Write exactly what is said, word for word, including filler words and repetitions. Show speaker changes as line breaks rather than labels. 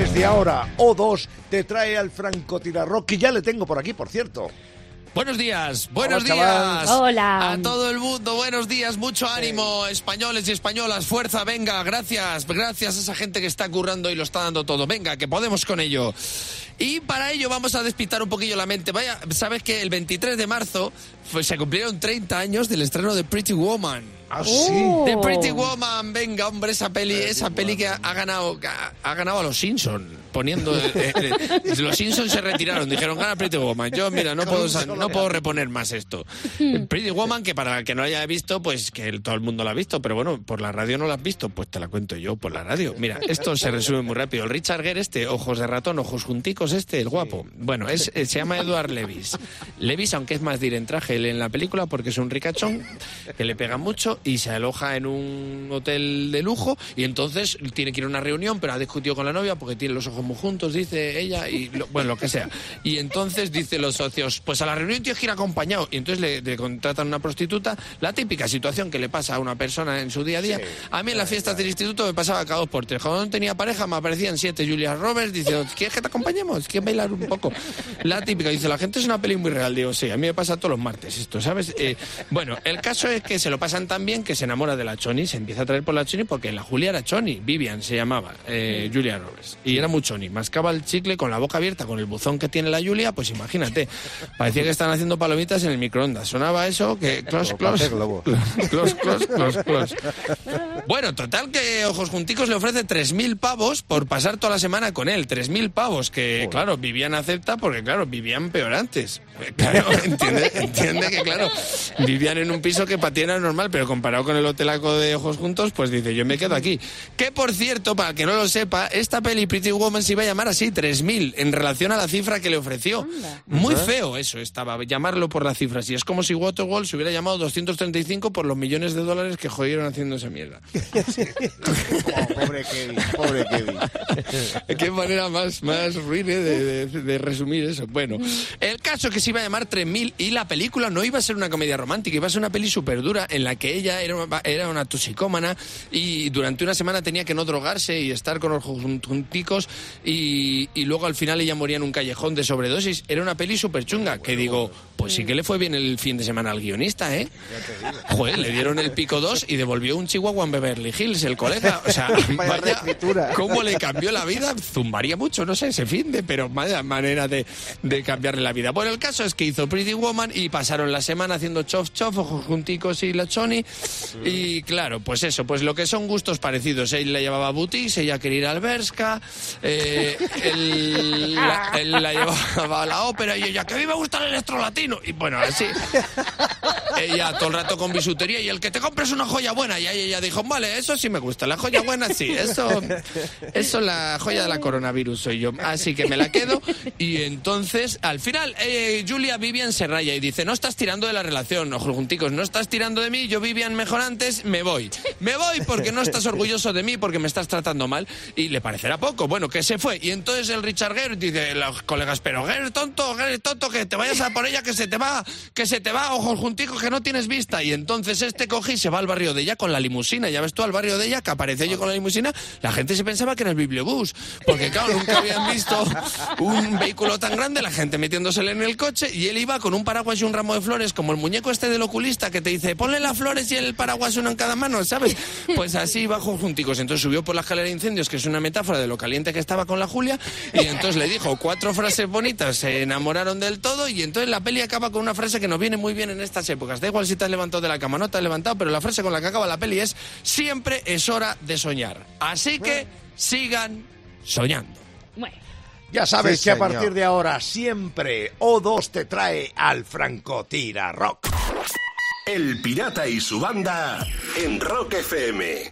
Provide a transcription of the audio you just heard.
Desde ahora, O dos te trae al francotirador, que ya le tengo por aquí, por cierto.
Buenos días, buenos
Hola,
días.
chaval.
Hola.
A todo el mundo, buenos días, mucho ánimo, españoles y españolas, fuerza, venga, gracias, gracias a esa gente que está currando y lo está dando todo. Venga, que podemos con ello. Y para ello vamos a despistar un poquillo la mente. Vaya, sabes que el veintitrés de marzo pues, se cumplieron treinta años del estreno de Pretty Woman.
Ah, sí.
The Pretty Woman, venga, hombre, esa peli, esa peli que ha, ha ganado ha, ha ganado a los Simpsons, poniendo eh, eh, los Simpsons se retiraron, dijeron gana Pretty Woman. Yo mira, no puedo no puedo reponer más esto. Pretty Woman, que para el que no haya visto, pues que todo el mundo la ha visto, pero bueno, por la radio no la has visto, pues te la cuento yo por la radio. Mira, esto se resume muy rápido. El Richard Gere este, ojos de ratón, ojos junticos este, el guapo. Bueno, es se llama Edward Levis. Levis, aunque es más dir en traje en la película porque es un ricachón que le pega mucho y se aloja en un hotel de lujo y entonces tiene que ir a una reunión, pero ha discutido con la novia porque tiene los ojos muy juntos, dice ella, y lo, bueno, lo que sea. Y entonces dice los socios, pues a la reunión tienes que ir acompañado. Y entonces le, le contratan una prostituta, la típica situación que le pasa a una persona en su día a día. Sí, a mí en las fiestas del instituto me pasaba cada dos por tres. Cuando no tenía pareja me aparecían siete Julia Roberts diciendo, ¿quieres que te acompañemos? ¿Quieres bailar un poco? La típica, dice, la gente es una peli muy real. Digo, sí, a mí me pasa todos los martes esto, ¿sabes? Eh, bueno, el caso es que se lo pasan tan bien que se enamora de la Choni, se empieza a traer por la Choni porque la Julia era Choni, Vivian se llamaba, eh, Julia Roberts, y era muy Choni, mascaba el chicle con la boca abierta, con el buzón que tiene la Julia, pues imagínate, parecía que estaban haciendo palomitas en el microondas, sonaba eso, que close, close, close, close, close, close. Bueno, total que Ojos Junticos le ofrece tres mil pavos por pasar toda la semana con él, tres mil pavos, que claro, Vivian acepta porque claro, Vivian peor antes, claro, entiende, entiende que claro, vivían en un piso que para ti era normal, pero comparado con el hotelaco de Ojos Juntos, pues dice, yo me quedo aquí. Que por cierto, para que no lo sepa, esta peli Pretty Woman se iba a llamar así, tres mil, en relación a la cifra que le ofreció. Anda. Muy feo eso estaba, llamarlo por la cifra. Si es como si Waterworld se hubiera llamado doscientos treinta y cinco por los millones de dólares que jodieron haciendo esa mierda.
Oh, pobre Kevin, pobre Kevin.
Qué manera más, más ruin ¿eh? de, de, de resumir eso. Bueno, el caso es que se iba a llamar tres mil y la película no iba a ser una comedia romántica, iba a ser una peli súper dura en la que ella era una, era una toxicómana y durante una semana tenía que no drogarse y estar con los junticos y, y luego al final ella moría en un callejón de sobredosis. Era una peli súper chunga que digo, pues sí que le fue bien el fin de semana al guionista, ¿eh? Joder, le dieron el pico dos y devolvió un chihuahua en Beverly Hills, el colega. O sea, vaya, cómo le cambió la vida. Zumbaría mucho, no sé, ese fin de, pero vaya manera de, de cambiarle la vida. Bueno, el caso es que hizo Pretty Woman y pasaron la semana haciendo chof chof, Ojos Junticos y la Choni. Y claro, pues eso, pues lo que son gustos parecidos. Él la llevaba a Butis, ella quería ir al Berska, eh, él, la, él la llevaba a la ópera y ella, que a mí me gusta el electrolatino. Y bueno, así. Ella todo el rato con bisutería y el que te compres una joya buena. Y ahí ella dijo, vale, eso sí me gusta, la joya buena sí, eso, eso la joya de la coronavirus soy yo. Así que me la quedo. Y entonces, al final, eh, Julia Vivian se raya y dice, no estás tirando de la relación, Ojos Junticos, no estás tirando de mí, yo Vivian mejor antes, me voy. Me voy porque no estás orgulloso de mí, porque me estás tratando mal. Y le parecerá poco, bueno, que se fue. Y entonces el Richard Gere dice, los colegas, pero Gere tonto, Gere tonto, que te vayas a por ella, que se te va, que se te va, Ojos Junticos, que no tienes vista. Y entonces este coge y se va al barrio de ella con la limusina. Ya ves tú al barrio de ella, que aparece yo con la limusina, la gente se pensaba que era el bibliobús, porque claro, nunca habían visto un vehículo tan grande, la gente metiéndosele en el coche, y él iba con un paraguas y un ramo de flores, como el muñeco este del oculista que te dice, ponle las flores y el paraguas uno en cada mano, ¿sabes? Pues así iba Ojos Junticos. Entonces subió por la escalera de incendios, que es una metáfora de lo caliente que estaba con la Julia, y entonces le dijo cuatro frases bonitas, se enamoraron del todo, y entonces la peli acaba con una frase que nos viene muy bien en estas épocas. Da igual si te has levantado de la cama o no te has levantado, pero la frase con la que acaba la peli es, siempre es hora de soñar. Así que sigan soñando.
Bueno.
Ya sabes
Sí,
que a
señor.
partir de ahora siempre O dos te trae al Francotira Rock.
El Pirata y su banda en Rock F M.